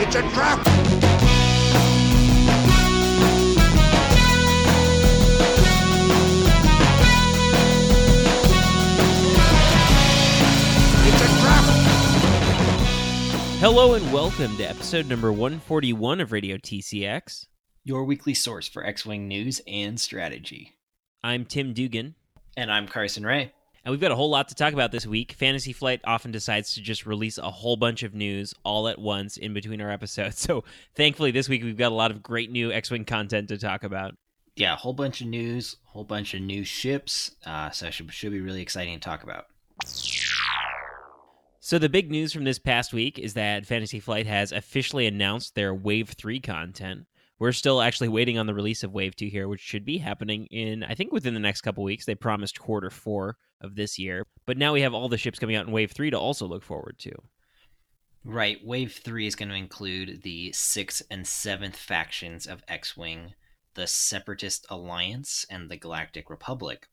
It's a trap! It's a trap! Hello and welcome to episode number 141 of Radio TCX. Your weekly source for X-Wing news and strategy. I'm Tim Dugan. And I'm Carson Ray. And we've got a whole lot to talk about this week. Fantasy Flight often decides to just release a whole bunch of news all at once in between our episodes. So thankfully this week we've got a lot of great new X-Wing content to talk about. Yeah, a whole bunch of news, a whole bunch of new ships, so it should be really exciting to talk about. So the big news from this past week is that Fantasy Flight has officially announced their Wave 3 content. We're still actually waiting on the release of Wave 2 here, which should be happening in, I think, within the next couple weeks. They promised quarter 4 of this year. But now we have all the ships coming out in Wave 3 to also look forward to. Right, Wave 3 is going to include the 6th and 7th factions of X-Wing, the Separatist Alliance, and the Galactic Republic.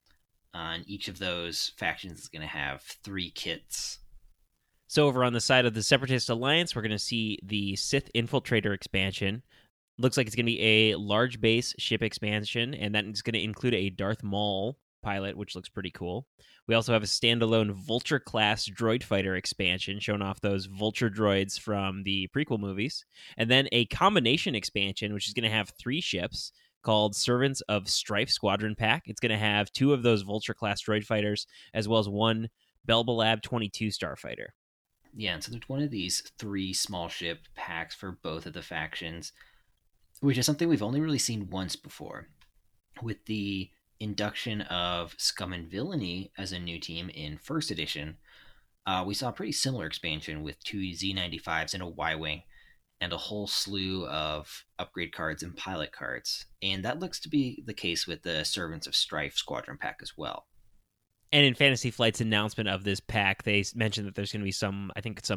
And each of those factions is going to have 3 kits. So over on the side of the Separatist Alliance, we're going to see the Sith Infiltrator expansion. Looks like it's going to be a large base ship expansion, and that is going to include a Darth Maul pilot, which looks pretty cool. We also have a standalone Vulture-class droid fighter expansion, showing off those Vulture droids from the prequel movies. And then a combination expansion, which is going to have 3 ships called Servants of Strife Squadron Pack. It's going to have 2 of those Vulture-class droid fighters, as well as 1 Belbalab 22 starfighter. Yeah, and so there's one of these 3 small ship packs for both of the factions, which is something we've only really seen once before. With the induction of Scum and Villainy as a new team in First Edition, we saw a pretty similar expansion with 2 Z95s and a Y-Wing, and a whole slew of upgrade cards and pilot cards. And that looks to be the case with the Servants of Strife Squadron Pack as well. And in Fantasy Flight's announcement of this pack, they mentioned that there's going to be some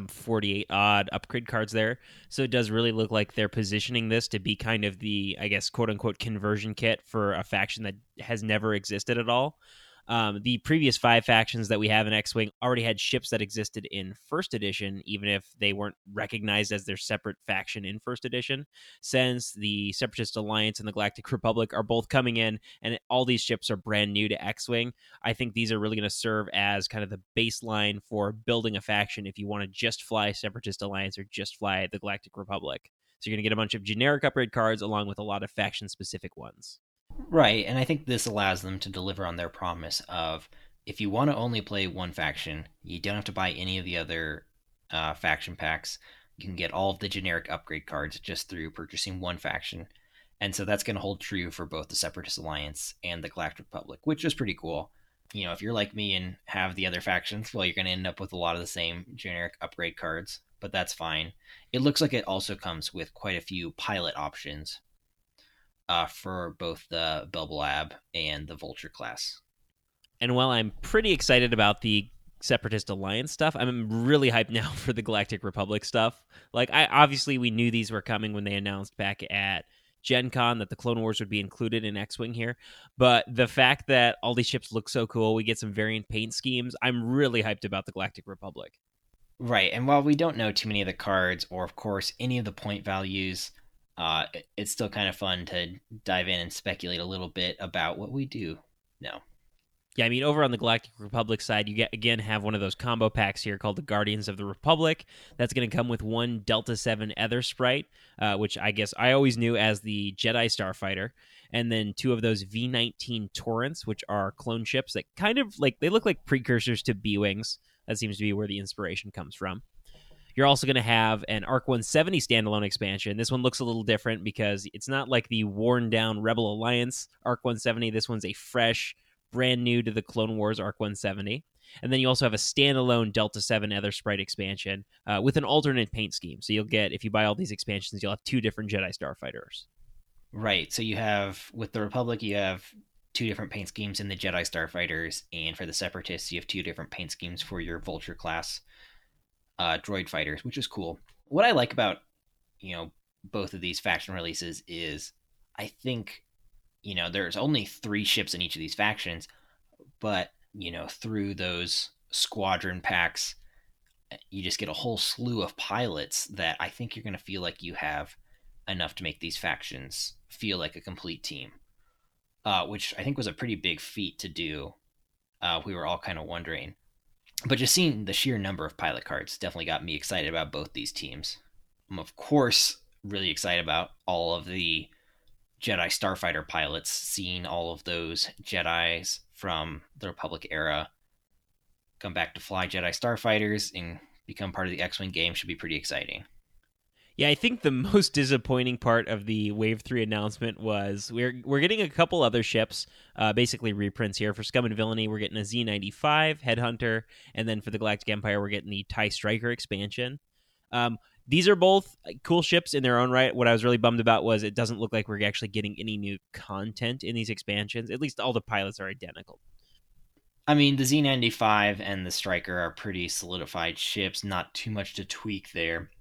48-odd upgrade cards there. So it does really look like they're positioning this to be kind of the, I guess, quote-unquote conversion kit for a faction that has never existed at all. The previous 5 factions that we have in X-Wing already had ships that existed in First Edition, even if they weren't recognized as their separate faction in First Edition. Since the Separatist Alliance and the Galactic Republic are both coming in, and all these ships are brand new to X-Wing, I think these are really going to serve as kind of the baseline for building a faction if you want to just fly Separatist Alliance or just fly the Galactic Republic. So you're going to get a bunch of generic upgrade cards along with a lot of faction-specific ones. Right, and I think this allows them to deliver on their promise of, if you want to only play one faction, you don't have to buy any of the other faction packs. You can get all of the generic upgrade cards just through purchasing one faction. And so that's going to hold true for both the Separatist Alliance and the Galactic Republic, which is pretty cool. You know, if you're like me and have the other factions, well, you're going to end up with a lot of the same generic upgrade cards, but that's fine. It looks like it also comes with quite a few pilot options for both the Belbalab and the Vulture class. And while I'm pretty excited about the Separatist Alliance stuff, I'm really hyped now for the Galactic Republic stuff. Like, obviously we knew these were coming when they announced back at Gen Con that the Clone Wars would be included in X-Wing here. But the fact that all these ships look so cool, we get some variant paint schemes, I'm really hyped about the Galactic Republic. Right, and while we don't know too many of the cards, or of course any of the point values, it's still kind of fun to dive in and speculate a little bit about what we do know. Yeah, I mean, over on the Galactic Republic side, you again have one of those combo packs here called the Guardians of the Republic. That's going to come with 1 Delta 7 Ether Sprite, which I guess I always knew as the Jedi Starfighter, and then 2 of those V-19 Torrents, which are clone ships that kind of they look like precursors to B-Wings. That seems to be where the inspiration comes from. You're also going to have an ARC 170 standalone expansion. This one looks a little different because it's not like the worn-down Rebel Alliance ARC 170. This one's a fresh, brand new to the Clone Wars ARC 170. And then you also have a standalone Delta 7 Ether Sprite expansion with an alternate paint scheme. So you'll get, if you buy all these expansions, you'll have 2 different Jedi Starfighters. Right, so you have, with the Republic, you have 2 different paint schemes in the Jedi Starfighters, and for the Separatists, you have 2 different paint schemes for your Vulture class droid fighters, which is cool. What I like about, both of these faction releases is I think, there's only 3 ships in each of these factions, but, through those squadron packs, you just get a whole slew of pilots that I think you're going to feel like you have enough to make these factions feel like a complete team, which I think was a pretty big feat to do. We were all kind of wondering. But just seeing the sheer number of pilot cards definitely got me excited about both these teams. I'm, of course, really excited about all of the Jedi Starfighter pilots, seeing all of those Jedis from the Republic era come back to fly Jedi Starfighters and become part of the X-Wing game should be pretty exciting. Yeah, I think the most disappointing part of the Wave 3 announcement was we're getting a couple other ships, basically reprints here. For Scum and Villainy, we're getting a Z95, Headhunter, and then for the Galactic Empire, we're getting the TIE Striker expansion. These are both cool ships in their own right. What I was really bummed about was it doesn't look like we're actually getting any new content in these expansions. At least all the pilots are identical. I mean, the Z95 and the Striker are pretty solidified ships, not too much to tweak there.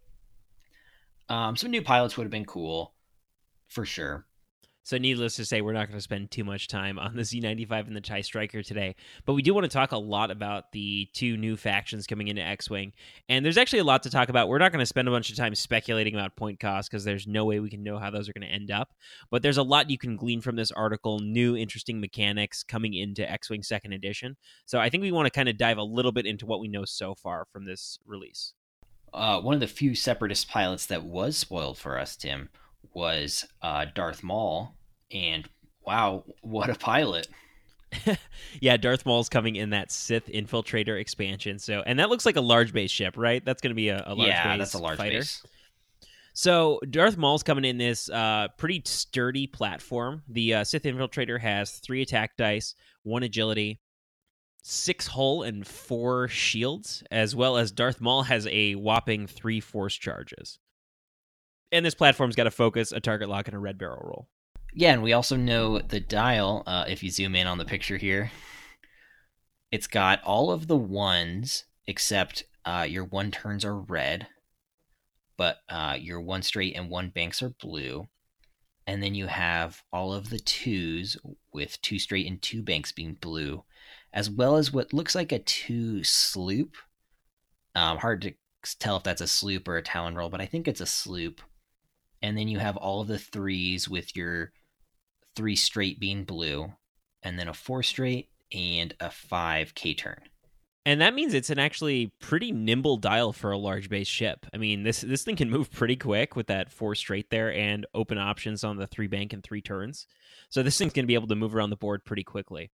Some new pilots would have been cool, for sure. So needless to say, we're not going to spend too much time on the Z95 and the TIE Striker today, but we do want to talk a lot about the two new factions coming into X-Wing, and there's actually a lot to talk about. We're not going to spend a bunch of time speculating about point cost because there's no way we can know how those are going to end up, but there's a lot you can glean from this article, new interesting mechanics coming into X-Wing 2nd Edition. So I think we want to kind of dive a little bit into what we know so far from this release. One of the few Separatist pilots that was spoiled for us, Tim, was Darth Maul, and wow, what a pilot! Yeah, Darth Maul's coming in that Sith Infiltrator expansion. So, and that looks like a large base ship, right? That's going to be a large base. That's a large fighter. base. So Darth Maul's coming in this pretty sturdy platform. The Sith Infiltrator has 3 attack dice, 1 agility, 6 hull, and 4 shields, as well as Darth Maul has a whopping 3 force charges. And this platform's got a focus, a target lock, and a red barrel roll. Yeah, and we also know the dial, if you zoom in on the picture here, it's got all of the ones except your 1 turns are red, but your 1 straight and 1 banks are blue. And then you have all of the 2s with 2 straight and 2 banks being blue, as well as what looks like a 2 sloop. Hard to tell if that's a sloop or a Talon roll, but I think it's a sloop. And then you have all of the 3s with your 3 straight being blue, and then a 4 straight and a 5 K turn. And that means it's an actually pretty nimble dial for a large base ship. I mean, this thing can move pretty quick with that 4 straight there and open options on the 3 bank and 3 turns. So this thing's going to be able to move around the board pretty quickly.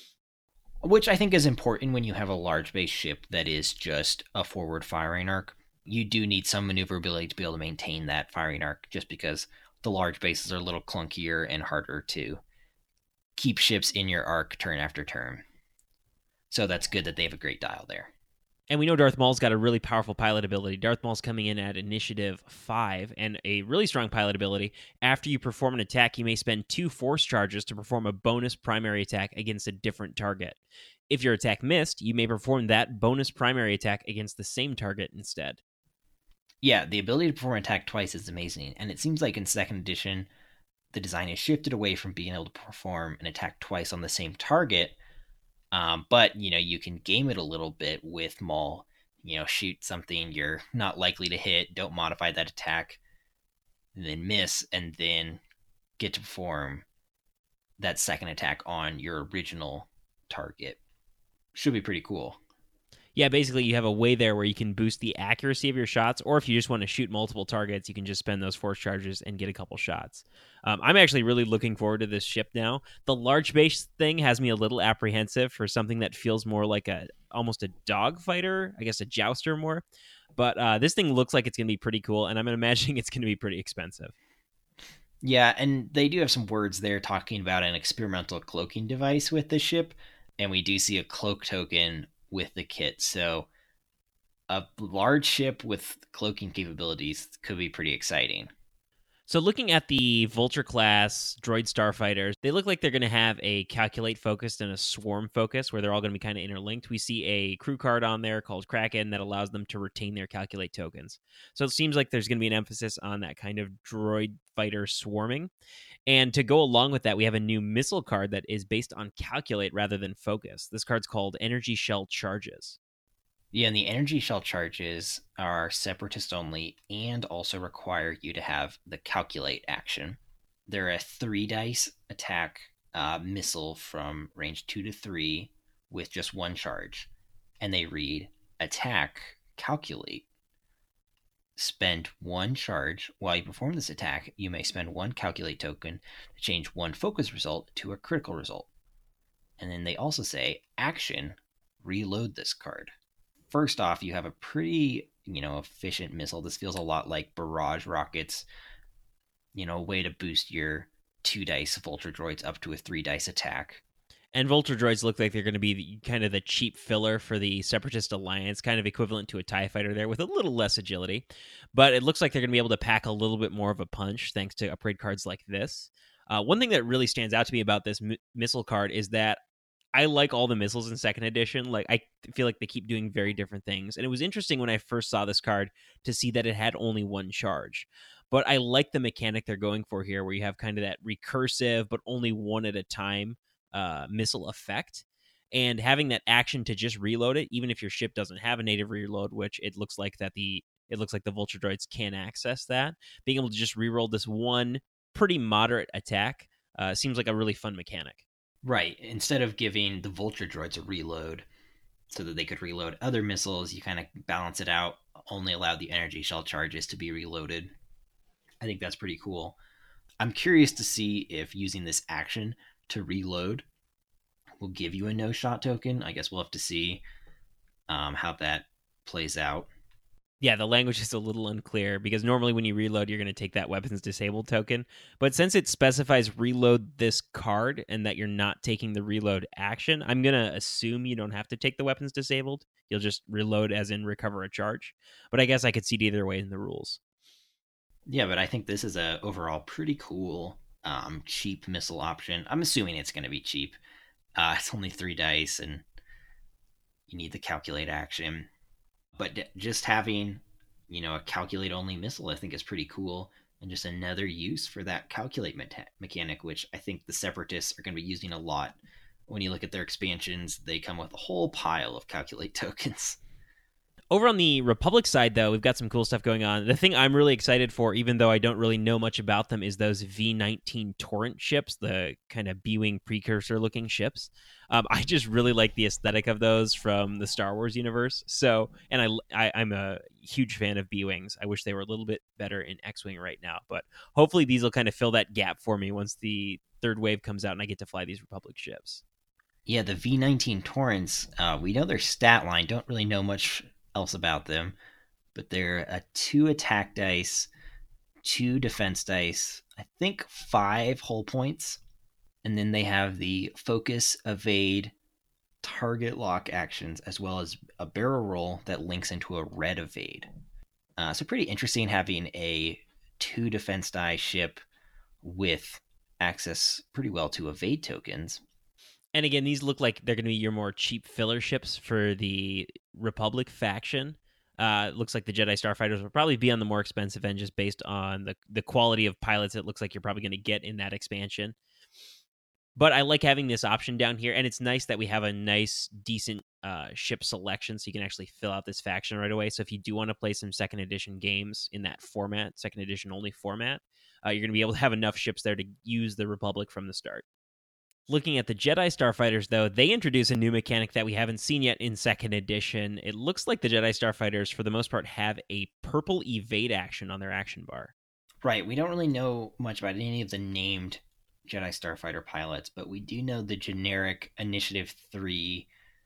Which I think is important when you have a large base ship that is just a forward firing arc. You do need some maneuverability to be able to maintain that firing arc, just because the large bases are a little clunkier and harder to keep ships in your arc turn after turn. So that's good that they have a great dial there. And we know Darth Maul's got a really powerful pilot ability. Darth Maul's coming in at Initiative 5 and a really strong pilot ability. After you perform an attack, you may spend 2 force charges to perform a bonus primary attack against a different target. If your attack missed, you may perform that bonus primary attack against the same target instead. Yeah, the ability to perform an attack twice is amazing, and it seems like in 2nd edition, the design has shifted away from being able to perform an attack twice on the same target. But, you can game it a little bit with Maul. Shoot something you're not likely to hit, don't modify that attack, and then miss, and then get to perform that second attack on your original target. Should be pretty cool. Yeah, basically you have a way there where you can boost the accuracy of your shots, or if you just want to shoot multiple targets, you can just spend those force charges and get a couple shots. I'm actually really looking forward to this ship now. The large base thing has me a little apprehensive for something that feels more like almost a dogfighter, I guess a jouster more. But this thing looks like it's going to be pretty cool, and I'm imagining it's going to be pretty expensive. Yeah, and they do have some words there talking about an experimental cloaking device with the ship, and we do see a cloak token with the kit. So a large ship with cloaking capabilities could be pretty exciting. So looking at the Vulture class droid starfighters, they look like they're going to have a calculate focused and a swarm focus where they're all going to be kind of interlinked. We see a crew card on there called Kraken that allows them to retain their calculate tokens. So it seems like there's going to be an emphasis on that kind of droid fighter swarming. And to go along with that, we have a new missile card that is based on calculate rather than focus. This card's called Energy Shell Charges. Yeah, and the energy shell charges are separatist only and also require you to have the calculate action. They're a 3 dice attack missile from range 2 to 3 with just one charge. And they read attack, calculate. Spend one charge. While you perform this attack, you may spend one calculate token to change one focus result to a critical result. And then they also say action, reload this card. First off, you have a pretty, efficient missile. This feels a lot like barrage rockets, a way to boost your 2 dice Vulture droids up to a 3 dice attack. And Vulture droids look like they're going to be kind of the cheap filler for the Separatist Alliance, kind of equivalent to a TIE fighter there with a little less agility. But it looks like they're going to be able to pack a little bit more of a punch thanks to upgrade cards like this. One thing that really stands out to me about this missile card is that I like all the missiles in second edition. Like, I feel like they keep doing very different things. And it was interesting when I first saw this card to see that it had only one charge. But I like the mechanic they're going for here, where you have kind of that recursive, but only one at a time missile effect. And having that action to just reload it, even if your ship doesn't have a native reload, which it looks like the Vulture droids can access that. Being able to just reroll this one pretty moderate attack seems like a really fun mechanic. Right. Instead of giving the Vulture droids a reload so that they could reload other missiles, you kind of balance it out, only allow the energy shell charges to be reloaded. I think that's pretty cool. I'm curious to see if using this action to reload will give you a no shot token. I guess we'll have to see how that plays out. Yeah, the language is a little unclear because normally when you reload, you're going to take that weapons disabled token. But since it specifies reload this card and that you're not taking the reload action, I'm going to assume you don't have to take the weapons disabled. You'll just reload as in recover a charge. But I guess I could see it either way in the rules. Yeah, but I think this is a overall pretty cool cheap missile option. I'm assuming it's going to be cheap. It's only 3 dice and you need the calculate action. But just having, a calculate only missile, I think is pretty cool. And just another use for that calculate mechanic, which I think the Separatists are going to be using a lot. When you look at their expansions, they come with a whole pile of calculate tokens. Over on the Republic side, though, we've got some cool stuff going on. The thing I'm really excited for, even though I don't really know much about them, is those V-19 Torrent ships, the kind of B-Wing precursor-looking ships. I just really like the aesthetic of those from the Star Wars universe. So, and I'm a huge fan of B-Wings. I wish they were a little bit better in X-Wing right now. But hopefully these will kind of fill that gap for me once the third wave comes out and I get to fly these Republic ships. Yeah, the V-19 Torrents, we know their stat line, don't really know much else about them, but they're a 2 attack dice, 2 defense dice, I think 5 hull points, and then they have the focus, evade, target lock actions, as well as a barrel roll that links into a red evade. So pretty interesting having a 2 defense die ship with access pretty well to evade tokens. And again, these look like they're going to be your more cheap filler ships for the Republic faction. Looks like the Jedi Starfighters will probably be on the more expensive end just based on the quality of pilots it looks like you're probably going to get in that expansion. But I like having this option down here, and it's nice that we have a nice, decent ship selection so you can actually fill out this faction right away. So if you do want to play some second edition games in that format, second edition only format, you're going to be able to have enough ships there to use the Republic from the start. Looking at the Jedi Starfighters, though, they introduce a new mechanic that we haven't seen yet in second edition. It looks like the Jedi Starfighters, for the most part, have a purple evade action on their action bar. Right, we don't really know much about any of the named Jedi Starfighter pilots, but we do know the generic Initiative 3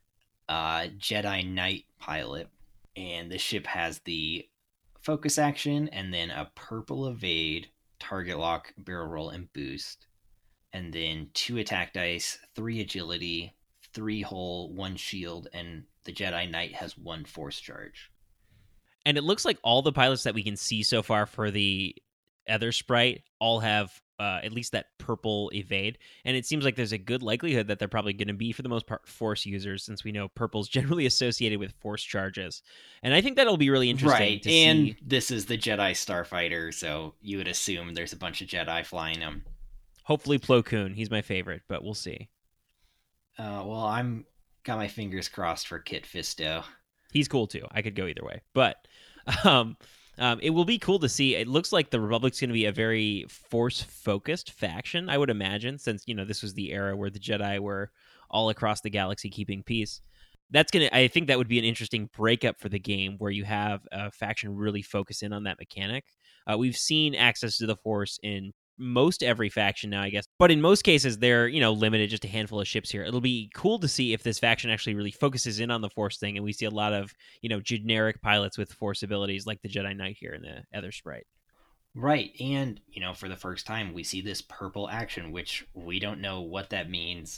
Jedi Knight pilot. And the ship has the focus action and then a purple evade, target lock, barrel roll, and boost. And then 2 attack dice, 3 agility, 3 hull, 1 shield, and the Jedi Knight has 1 force charge. And it looks like all the pilots that we can see so far for the Ether Sprite all have at least that purple evade. And it seems like there's a good likelihood that they're probably going to be, for the most part, force users, since we know purple's generally associated with force charges. And I think that'll be really interesting to see. And this is the Jedi Starfighter, so you would assume there's a bunch of Jedi flying them. Hopefully Plo Koon. He's my favorite, but we'll see. Well, I'm got my fingers crossed for Kit Fisto. He's cool too. I could go either way, but um, it will be cool to see. It looks like the Republic's going to be a very force-focused faction, I would imagine, since this was the era where the Jedi were all across the galaxy keeping peace. I think that would be an interesting breakup for the game where you have a faction really focus in on that mechanic. We've seen access to the Force in most every faction now, I guess, but in most cases they're limited just a handful of ships here. It'll be cool to see if this faction actually really focuses in on the Force thing, and we see a lot of generic pilots with Force abilities like the Jedi Knight here in the Other Sprite. Right, and for the first time we see this purple action, which we don't know what that means.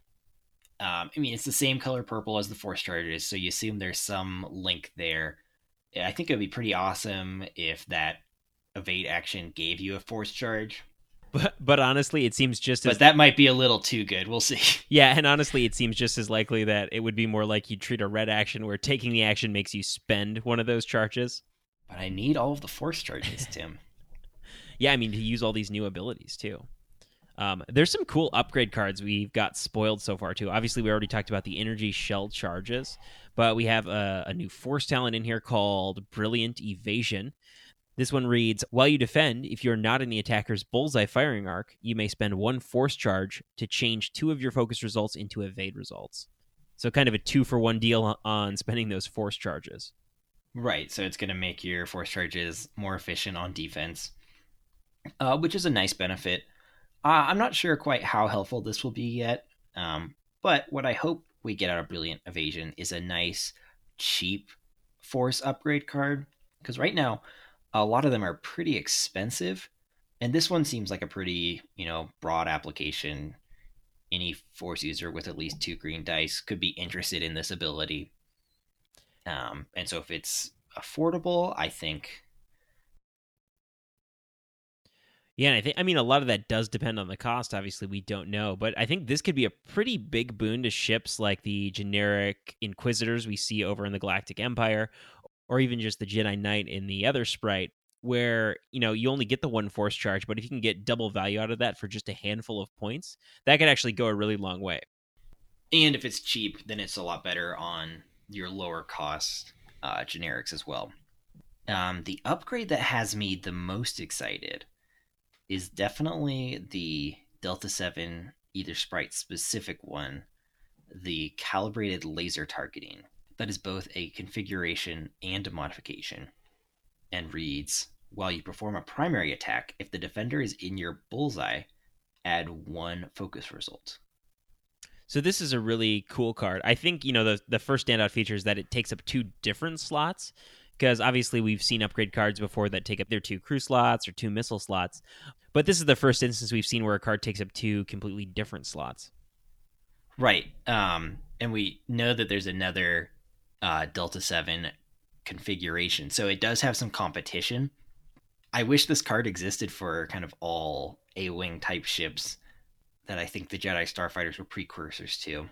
It's the same color purple as the Force charges, so you assume there's some link there. I think it would be pretty awesome if that evade action gave you a Force charge. But honestly, it seems just as... But that might be a little too good. We'll see. Yeah, and honestly, it seems just as likely that it would be more like you treat a red action where taking the action makes you spend one of those charges. But I need all of the Force charges, Tim. Yeah, to use all these new abilities, too. There's some cool upgrade cards we've got spoiled so far, too. Obviously, we already talked about the energy shell charges, but we have a new Force talent in here called Brilliant Evasion. This one reads, while you defend, if you're not in the attacker's bullseye firing arc, you may spend one Force charge to change 2 of your focus results into evade results. So kind of a 2-for-1 deal on spending those Force charges. Right, so it's going to make your Force charges more efficient on defense, which is a nice benefit. I'm not sure quite how helpful this will be yet, but what I hope we get out of Brilliant Evasion is a nice, cheap Force upgrade card, because right now, a lot of them are pretty expensive, and this one seems like a pretty, broad application. Any Force user with at least 2 green dice could be interested in this ability. And so if it's affordable, I think... Yeah, and I think a lot of that does depend on the cost. Obviously, we don't know, but I think this could be a pretty big boon to ships like the generic Inquisitors we see over in the Galactic Empire, or even just the Jedi Knight in the Other Sprite, where you only get the 1 Force charge, but if you can get double value out of that for just a handful of points, that could actually go a really long way. And if it's cheap, then it's a lot better on your lower cost generics as well. The upgrade that has me the most excited is definitely the Delta 7 Ether Sprite specific one, the Calibrated Laser Targeting. That is both a configuration and a modification, and reads, while you perform a primary attack, if the defender is in your bullseye, add 1 focus result. So this is a really cool card. I think, the first standout feature is that it takes up 2 different slots, because obviously we've seen upgrade cards before that take up their 2 crew slots or 2 missile slots, but this is the first instance we've seen where a card takes up 2 completely different slots. Right. And we know that there's another Delta 7 configuration, so it does have some competition. I wish this card existed for kind of all A-Wing type ships that I think the Jedi Starfighters were precursors to.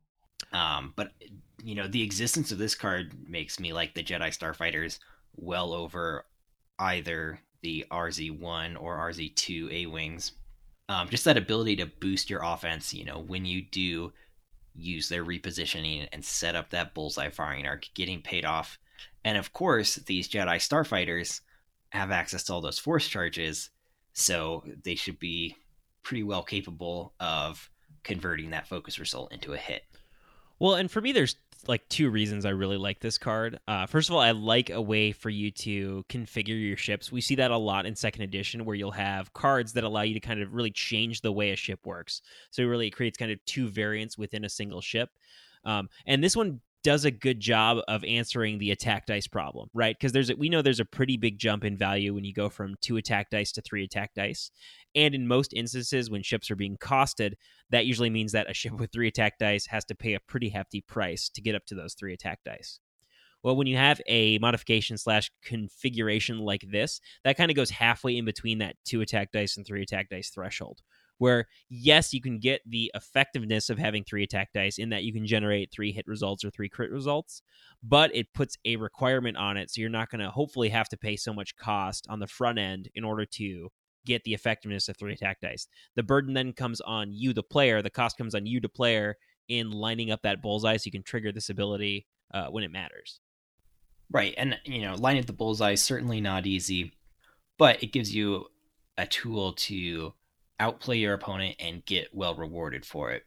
But the existence of this card makes me like the Jedi Starfighters well over either the RZ-1 or RZ-2 A-Wings. Just that ability to boost your offense, when you do use their repositioning and set up that bullseye firing arc, getting paid off. And of course, these Jedi Starfighters have access to all those Force charges, so they should be pretty well capable of converting that focus result into a hit. Well, and for me, there's 2 reasons I really like this card. First of all, I like a way for you to configure your ships. We see that a lot in 2nd edition, where you'll have cards that allow you to kind of really change the way a ship works. So really, it creates kind of 2 variants within a single ship. And this one does a good job of answering the attack dice problem, right? Because we know there's a pretty big jump in value when you go from 2 attack dice to 3 attack dice. And in most instances, when ships are being costed, that usually means that a ship with 3 attack dice has to pay a pretty hefty price to get up to those 3 attack dice. Well, when you have a modification / configuration like this, that kind of goes halfway in between that 2 attack dice and 3 attack dice threshold, where, yes, you can get the effectiveness of having 3 attack dice in that you can generate 3 hit results or 3 crit results, but it puts a requirement on it, so you're not going to hopefully have to pay so much cost on the front end in order to get the effectiveness of 3 attack dice. The burden then comes on you, the player. The cost comes on you, the player, in lining up that bullseye so you can trigger this ability when it matters. Right, and line at the bullseye is certainly not easy, but it gives you a tool to outplay your opponent and get well rewarded for it,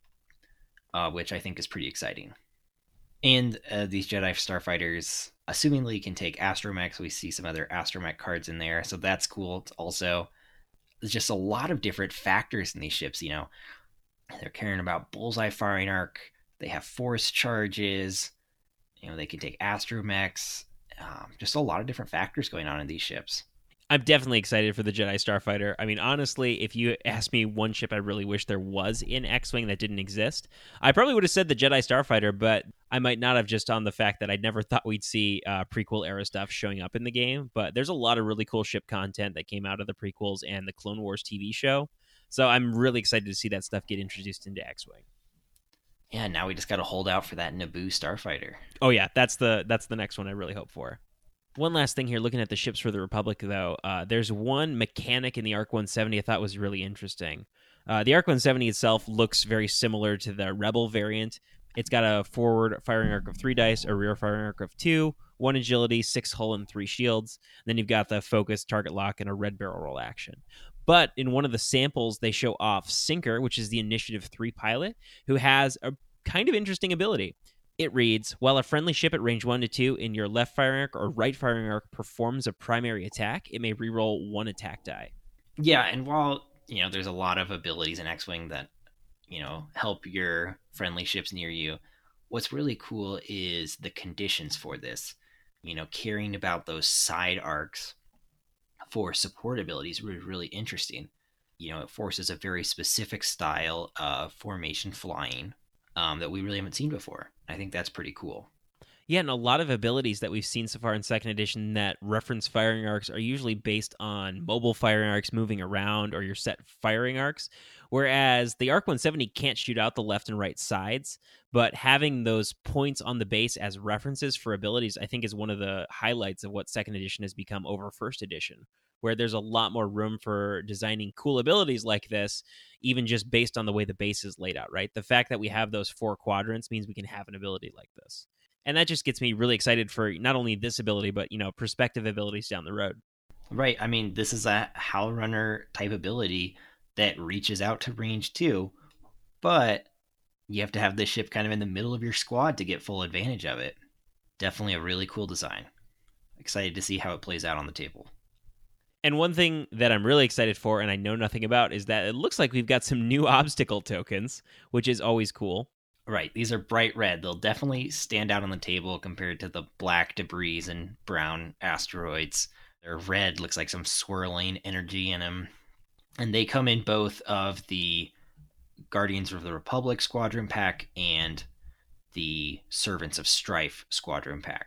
which I think is pretty exciting. And these Jedi Starfighters, assumingly, can take astromechs. We see some other astromech cards in there, so that's cool. It's also, there's just a lot of different factors in these ships. They're caring about bullseye firing arc. They have force charges. They can take astromechs. Just a lot of different factors going on in these ships. I'm definitely excited for the Jedi Starfighter. I mean, honestly, if you asked me one ship I really wish there was in X-Wing that didn't exist, I probably would have said the Jedi Starfighter, but I might not have, just on the fact that I never thought we'd see prequel era stuff showing up in the game. But there's a lot of really cool ship content that came out of the prequels and the Clone Wars TV show. So I'm really excited to see that stuff get introduced into X-Wing. Yeah, now we just got to hold out for that Naboo Starfighter. Oh yeah, that's the next one I really hope for. One last thing here, looking at the ships for the Republic, though, there's one mechanic in the ARC 170 I thought was really interesting. The ARC 170 itself looks very similar to the Rebel variant. It's got a forward firing arc of 3 dice, a rear firing arc of 2, 1 agility, 6 hull, and 3 shields. And then you've got the focus, target lock, and a red barrel roll action. But in one of the samples, they show off Sinker, which is the Initiative 3 pilot, who has a kind of interesting ability. It reads, while a friendly ship at range 1 to 2 in your left firing arc or right firing arc performs a primary attack, it may reroll 1 attack die. Yeah, and while, there's a lot of abilities in X-Wing that, help your friendly ships near you, what's really cool is the conditions for this. Caring about those side arcs for support abilities is really interesting. It forces a very specific style of formation flying that we really haven't seen before. I think that's pretty cool. Yeah, and a lot of abilities that we've seen so far in second edition that reference firing arcs are usually based on mobile firing arcs moving around or your set firing arcs, whereas the ARC 170 can't shoot out the left and right sides, but having those points on the base as references for abilities, I think, is one of the highlights of what second edition has become over first edition, where there's a lot more room for designing cool abilities like this, even just based on the way the base is laid out, right? The fact that we have those 4 quadrants means we can have an ability like this. And that just gets me really excited for not only this ability, but, prospective abilities down the road. Right. I mean, this is a Howl Runner type ability that reaches out to range 2, but you have to have this ship kind of in the middle of your squad to get full advantage of it. Definitely a really cool design. Excited to see how it plays out on the table. And one thing that I'm really excited for, and I know nothing about, is that it looks like we've got some new obstacle tokens, which is always cool. Right, these are bright red. They'll definitely stand out on the table compared to the black debris and brown asteroids. They're red, looks like some swirling energy in them. And they come in both of the Guardians of the Republic Squadron Pack and the Servants of Strife Squadron Pack.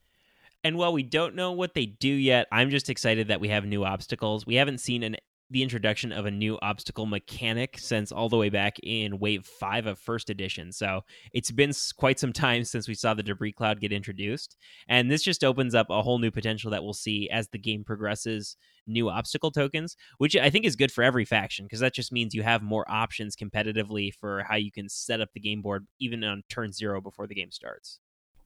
And while we don't know what they do yet, I'm just excited that we have new obstacles. We haven't seen the introduction of a new obstacle mechanic since all the way back in Wave 5 of First Edition. So it's been quite some time since we saw the debris cloud get introduced. And this just opens up a whole new potential that we'll see as the game progresses, new obstacle tokens, which I think is good for every faction, because that just means you have more options competitively for how you can set up the game board even on turn 0 before the game starts.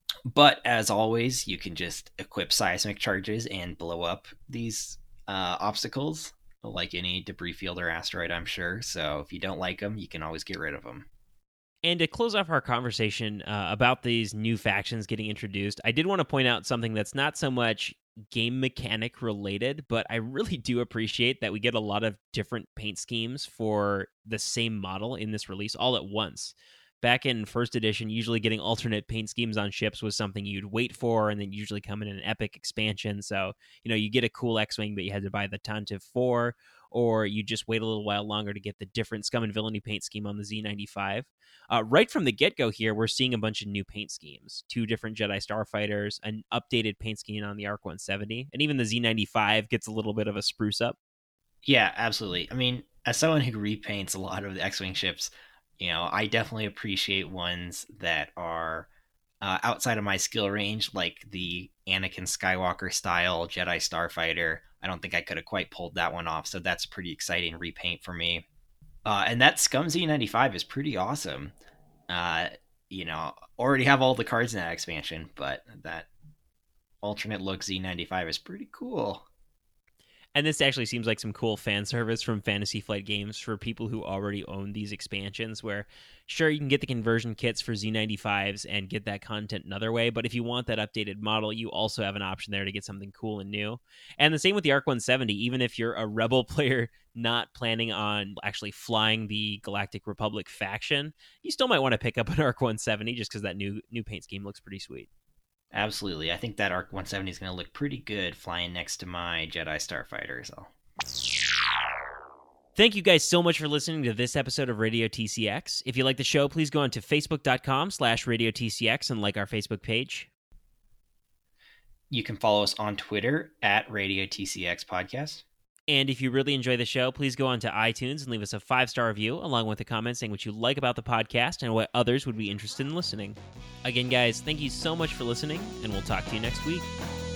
But as always, you can just equip seismic charges and blow up these obstacles, like any debris field or asteroid, I'm sure. So if you don't like them, you can always get rid of them. And to close off our conversation about these new factions getting introduced, I did want to point out something that's not so much game mechanic related, but I really do appreciate that we get a lot of different paint schemes for the same model in this release all at once. Back in First Edition, usually getting alternate paint schemes on ships was something you'd wait for, and then usually come in an epic expansion. So, you get a cool X-Wing, but you had to buy the Tantive 4, or you just wait a little while longer to get the different Scum and Villainy paint scheme on the Z95. Right from the get-go here, we're seeing a bunch of new paint schemes. 2 different Jedi Starfighters, an updated paint scheme on the ARC 170, and even the Z95 gets a little bit of a spruce up. Yeah, absolutely. I mean, as someone who repaints a lot of the X-Wing ships, I definitely appreciate ones that are outside of my skill range, like the Anakin Skywalker style Jedi Starfighter. I don't think I could have quite pulled that one off, so that's pretty exciting repaint for me. And that Scum Z95 is pretty awesome. Already have all the cards in that expansion, but that alternate look Z95 is pretty cool. And this actually seems like some cool fan service from Fantasy Flight Games for people who already own these expansions, where sure, you can get the conversion kits for Z95s and get that content another way, but if you want that updated model, you also have an option there to get something cool and new. And the same with the ARC 170, even if you're a Rebel player not planning on actually flying the Galactic Republic faction, you still might want to pick up an ARC 170 just because that new paint scheme looks pretty sweet. Absolutely. I think that ARC 170 is going to look pretty good flying next to my Jedi Starfighter. So. Thank you guys so much for listening to this episode of Radio TCX. If you like the show, please go on to facebook.com/Radio TCX and like our Facebook page. You can follow us on Twitter at Radio TCX Podcast. And if you really enjoy the show, please go on to iTunes and leave us a 5-star review, along with a comment saying what you like about the podcast and what others would be interested in listening. Again, guys, thank you so much for listening, and we'll talk to you next week.